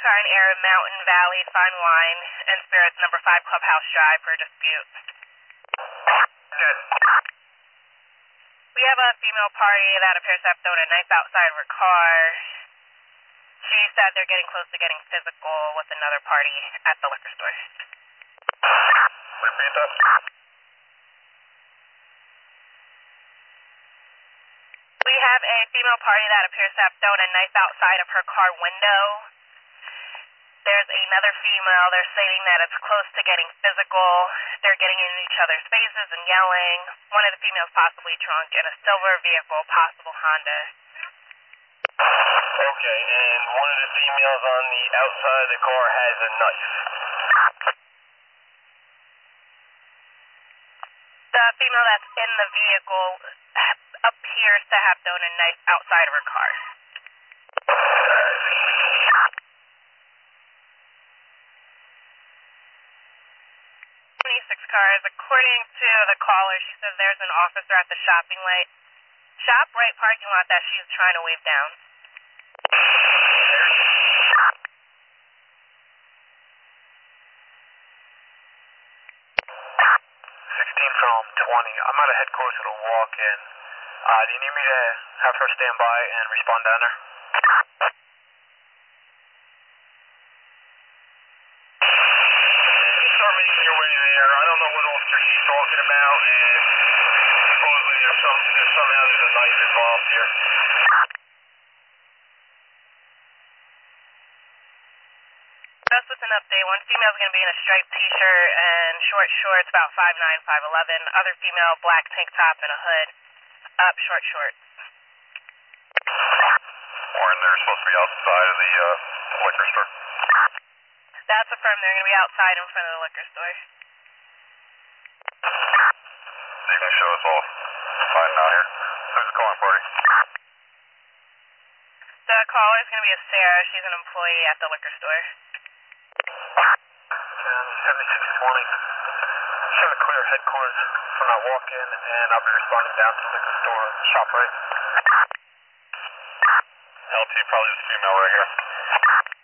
car in Air Mountain Valley, Fine Wine, and Spirits, number 5 Clubhouse Drive for a dispute. Good. We have a female party that appears to have thrown a knife outside of her car. She said they're getting close to getting physical with another party at the liquor store. Repeat that. We have a female party that appears to have thrown a knife outside of her car window. There's another female. They're stating that it's close to getting physical. They're getting in each other's faces and yelling. One of the females possibly drunk in a silver vehicle, possible Honda. Okay, and one of the females on the outside of the car has a knife. The female that's in the vehicle appears to have thrown a knife outside of her car. 26 cars. According to the caller, she says there's an officer at the shop right parking lot that she's trying to wave down. 16 from 20. I'm at a headquarters at a walk-in. Do you need me to have her stand by and respond down there? Start making your way there. I don't know what officer she's talking about, and supposedly somehow there's a knife involved here. Just with an update, one female's going to be in a striped t-shirt and short shorts, about 5'9", 5'11". Other female, black tank top and a hood, up short shorts. Warren, they're supposed to be outside of the liquor store. That's affirmed. They're going to be outside in front of the liquor store. They can show us all fine out here. Who's calling party? The caller is going to be a Sarah. She's an employee at the liquor store. 7620. Trying to clear headquarters from that walk-in, and I'll be responding down to the liquor store shop right. LT, probably this female right here.